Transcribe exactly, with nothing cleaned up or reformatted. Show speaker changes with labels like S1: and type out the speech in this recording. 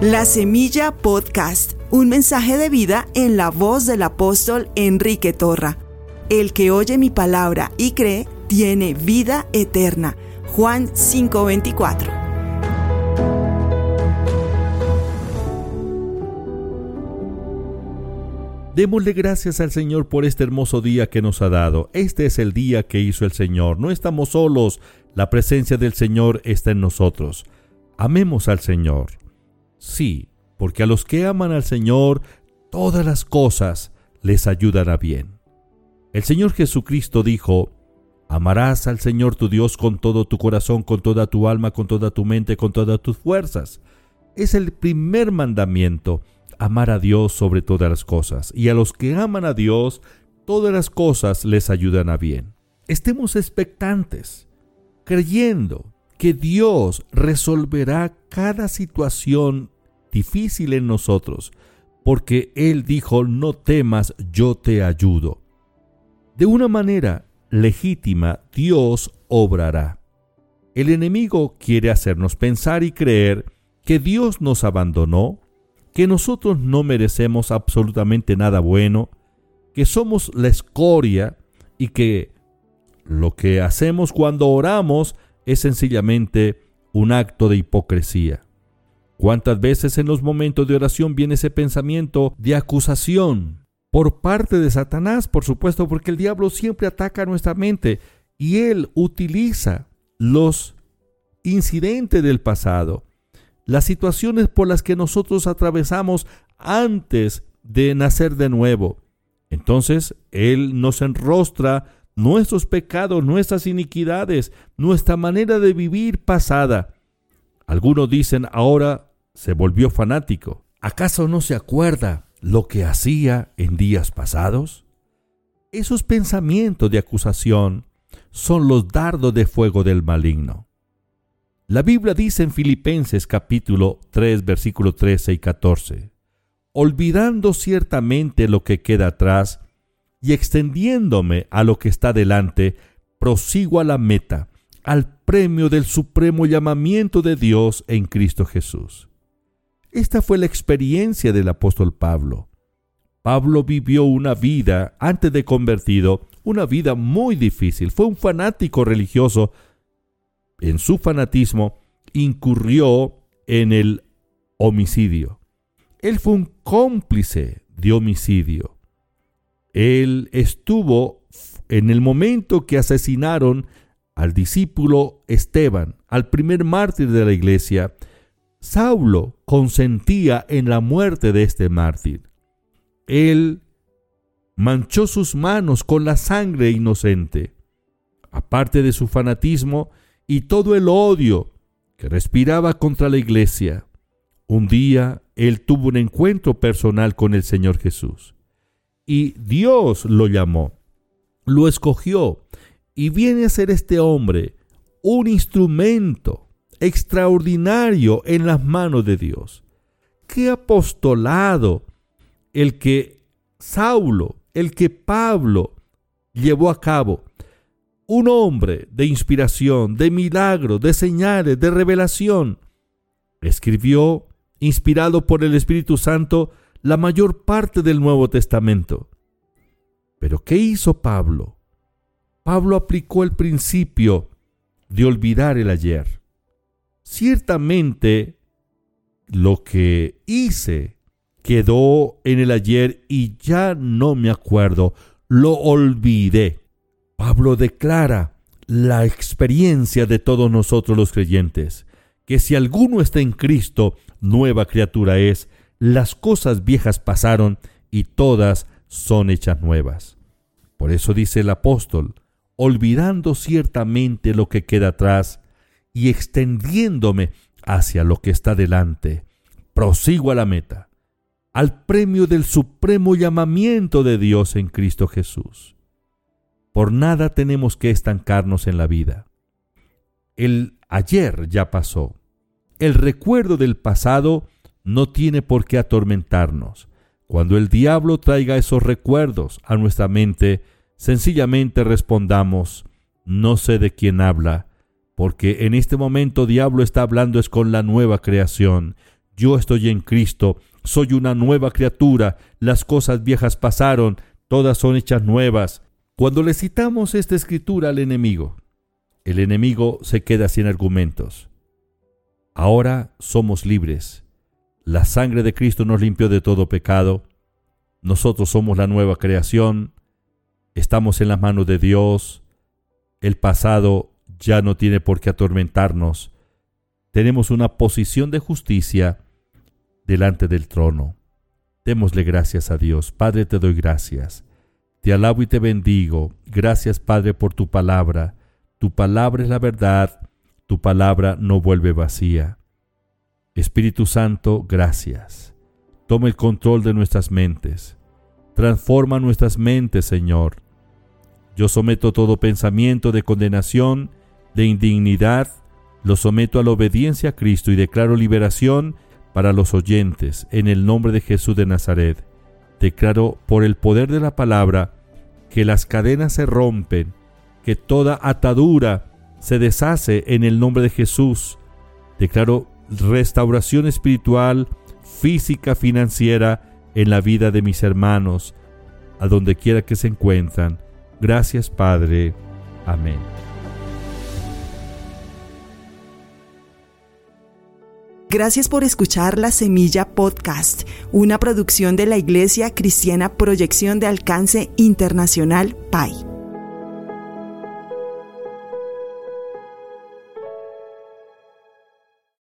S1: La Semilla Podcast, un mensaje de vida en la voz del apóstol Enrique Torra. El que oye mi palabra y cree, tiene vida eterna. Juan cinco veinticuatro.
S2: Démosle gracias al Señor por este hermoso día que nos ha dado. Este es el día que hizo el Señor. No estamos solos. La presencia del Señor está en nosotros. Amemos al Señor. Sí, porque a los que aman al Señor, todas las cosas les ayudan a bien. El Señor Jesucristo dijo: amarás al Señor tu Dios con todo tu corazón, con toda tu alma, con toda tu mente, con todas tus fuerzas. Es el primer mandamiento, amar a Dios sobre todas las cosas. Y a los que aman a Dios, todas las cosas les ayudan a bien. Estemos expectantes, creyendo que Dios resolverá cada situación difícil en nosotros, porque Él dijo: no temas, yo te ayudo. De una manera legítima, Dios obrará. El enemigo quiere hacernos pensar y creer que Dios nos abandonó, que nosotros no merecemos absolutamente nada bueno, que somos la escoria y que lo que hacemos cuando oramos es sencillamente un acto de hipocresía. ¿Cuántas veces en los momentos de oración viene ese pensamiento de acusación por parte de Satanás? Por supuesto, porque el diablo siempre ataca a nuestra mente y él utiliza los incidentes del pasado, las situaciones por las que nosotros atravesamos antes de nacer de nuevo. Entonces, él nos enrostra nuestros pecados, nuestras iniquidades, nuestra manera de vivir pasada. Algunos dicen: ahora se volvió fanático. ¿Acaso no se acuerda lo que hacía en días pasados? Esos pensamientos de acusación son los dardos de fuego del maligno. La Biblia dice en Filipenses capítulo tres, versículos trece y catorce: olvidando ciertamente lo que queda atrás y extendiéndome a lo que está delante, prosigo a la meta, al premio del supremo llamamiento de Dios en Cristo Jesús. Esta fue la experiencia del apóstol Pablo. Pablo vivió una vida, antes de convertido, una vida muy difícil. Fue un fanático religioso. En su fanatismo incurrió en el homicidio. Él fue un cómplice de homicidio. Él estuvo en el momento que asesinaron al discípulo Esteban, al primer mártir de la iglesia. Saulo consentía en la muerte de este mártir. Él manchó sus manos con la sangre inocente. Aparte de su fanatismo y todo el odio que respiraba contra la iglesia, un día él tuvo un encuentro personal con el Señor Jesús. Y Dios lo llamó, lo escogió, y viene a ser este hombre un instrumento extraordinario en las manos de Dios. ¡Qué apostolado el que Saulo, el que Pablo llevó a cabo! Un hombre de inspiración, de milagros, de señales, de revelación. Escribió, inspirado por el Espíritu Santo, la mayor parte del Nuevo Testamento. ¿Pero qué hizo Pablo? Pablo aplicó el principio de olvidar el ayer. Ciertamente, lo que hice quedó en el ayer y ya no me acuerdo, lo olvidé. Pablo declara la experiencia de todos nosotros los creyentes, que si alguno está en Cristo, nueva criatura es. Las cosas viejas pasaron y todas son hechas nuevas. Por eso dice el apóstol: olvidando ciertamente lo que queda atrás y extendiéndome hacia lo que está delante, prosigo a la meta, al premio del supremo llamamiento de Dios en Cristo Jesús. Por nada tenemos que estancarnos en la vida. El ayer ya pasó. El recuerdo del pasado no tiene por qué atormentarnos. Cuando el diablo traiga esos recuerdos a nuestra mente, sencillamente respondamos: no sé de quién habla, porque en este momento diablo está hablando es con la nueva creación. Yo estoy en Cristo, soy una nueva criatura, las cosas viejas pasaron, todas son hechas nuevas. Cuando le citamos esta escritura al enemigo, el enemigo se queda sin argumentos. Ahora somos libres. La sangre de Cristo nos limpió de todo pecado. Nosotros somos la nueva creación. Estamos en las manos de Dios. El pasado ya no tiene por qué atormentarnos. Tenemos una posición de justicia delante del trono. Démosle gracias a Dios. Padre, te doy gracias. Te alabo y te bendigo. Gracias, Padre, por tu palabra. Tu palabra es la verdad. Tu palabra no vuelve vacía. Espíritu Santo, gracias. Toma el control de nuestras mentes. Transforma nuestras mentes, Señor. Yo someto todo pensamiento de condenación, de indignidad, lo someto a la obediencia a Cristo y declaro liberación para los oyentes. En el nombre de Jesús de Nazaret, declaro por el poder de la palabra que las cadenas se rompen, que toda atadura se deshace en el nombre de Jesús. Declaro restauración espiritual, física, financiera en la vida de mis hermanos, a donde quiera que se encuentran. Gracias, Padre. Amén.
S1: Gracias por escuchar La Semilla Podcast, una producción de la Iglesia Cristiana Proyección de Alcance Internacional P A I.